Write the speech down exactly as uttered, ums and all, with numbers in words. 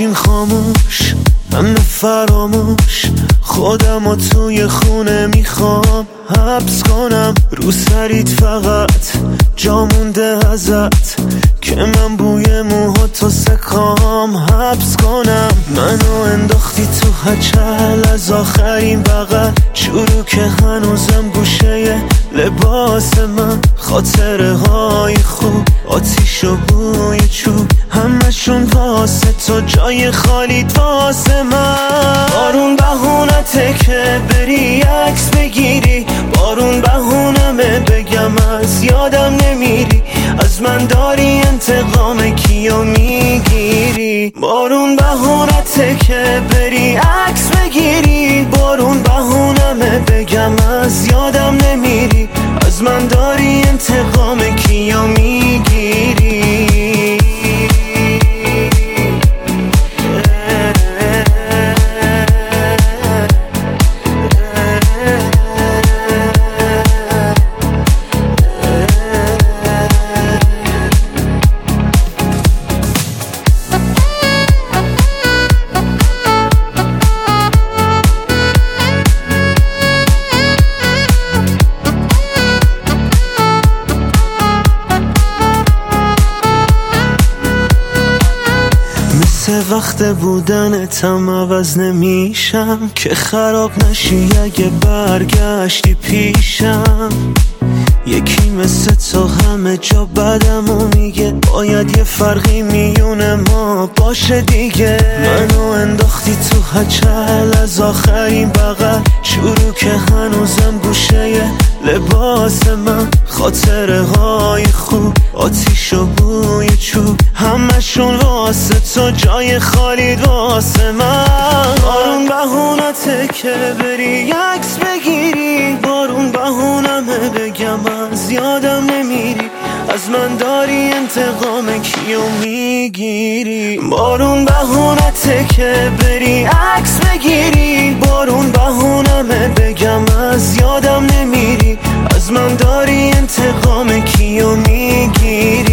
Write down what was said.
بشین خاموش همه فراموش، خودم و توی خونه میخوام حبس کنم. رو سریت فقط جا مونده ازت که من بوی موهاتو سکام حبس کنم. منو انداختی تو هچل از آخرین بغل، چورو که هنوزم گوشه لباس من. خاطره های خوب آتیش و بوی چوب همشون واسه تو، جای خالیت واسه من. بارون بهونته که بری عکس بگیری، بارون بهونمه بگم از یادم نمیری، از من داری انتقام کیو میگیری. بارون بهونته که بری عکس بگیری، بارون بهونمه بگم از یادم نمیری، از من داری انتقام کیو میگیری. وقت بودنتم عوض نمیشم که خراب نشی اگه برگشتی پیشم. یکی مثل تو همه جا بدمو میگه، باید یه فرقی میونه ما باشه دیگه. منو انداختی تو هچل از آخرین بغل، چورو که هنوزم گوشه لباس من. خاطره های خوب آتیش و بوی چوب همشون واسه تو، جای خالیت واسه من. بارون بهونته که بری عکس بگیری، بارون بهونمه بگم از یادم نمیری، از من داری انتقام کیو میگیری. بارون بهونته که بری عکس بگیری، بارون بهونمه بگم از یادم نمیری، از من داری انتقام کیو میگیری.